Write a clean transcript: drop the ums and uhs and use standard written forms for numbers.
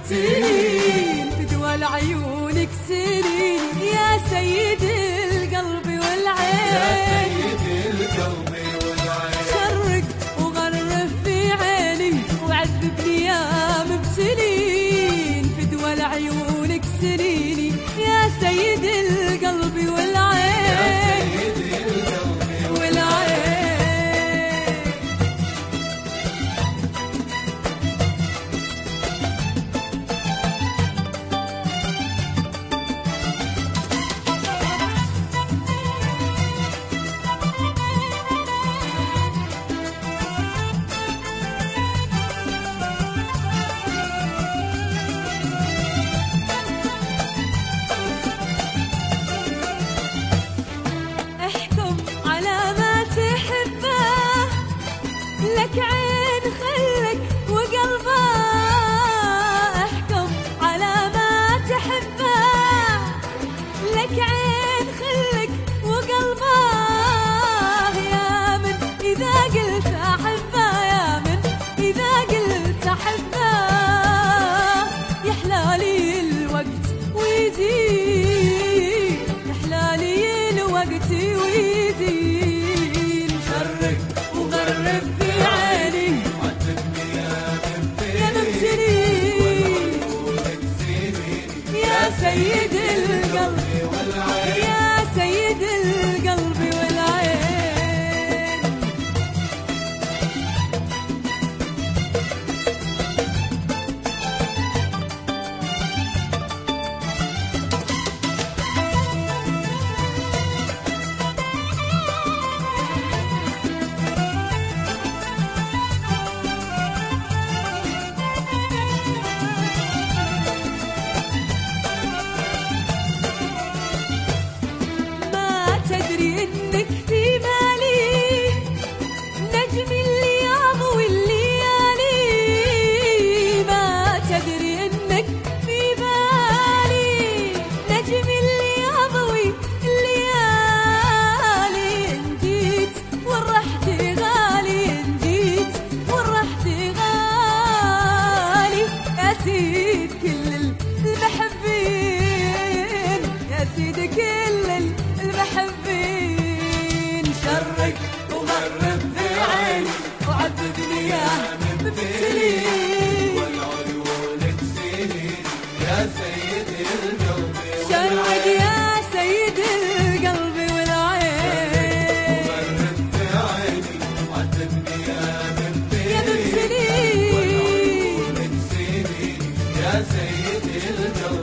مبتلين فدوى لعيونك سنين يا سيد القلب والعين، يا سيد القلب والعين. شرق وغرف في عيني وعذبني يا مبتلين فدوى لعيونك سنيني يا سيد القلب والعين، يا سيد القلب والعين. احكم على ما تحبه، لك عين خلك وقلبه، احكم على ما تحبه، لك عين خلك وقلبه، يا من إذا قلت أحبه، يا من إذا قلت أحبه، يحلالي الوقت ويزيد، يحلالي الوقت ويزيد، شرق وغرب في عيني عذبني يا يا مبتلين مبتلين يا سيد القلب، والعين. يا سيد القلب والعين. ما تدري انك في بالي نجم اللي يضوي الليالي، ما تدري انك في بالي نجم اللي يضوي الليالي، ان جيت والرحت غالي، ان جيت والرحت غالي، يا سيد كل المحبين، يا سيد كل المحبين، شرق وغرب في عيني وعذبني يا مبتلين، والعيونك سنين يا سيد القلب شرق يا سيد القلب والعين، وغرب في عيني عذبني يا يا مبتلين. مبتلين والعيونك سنين يا سيد القلب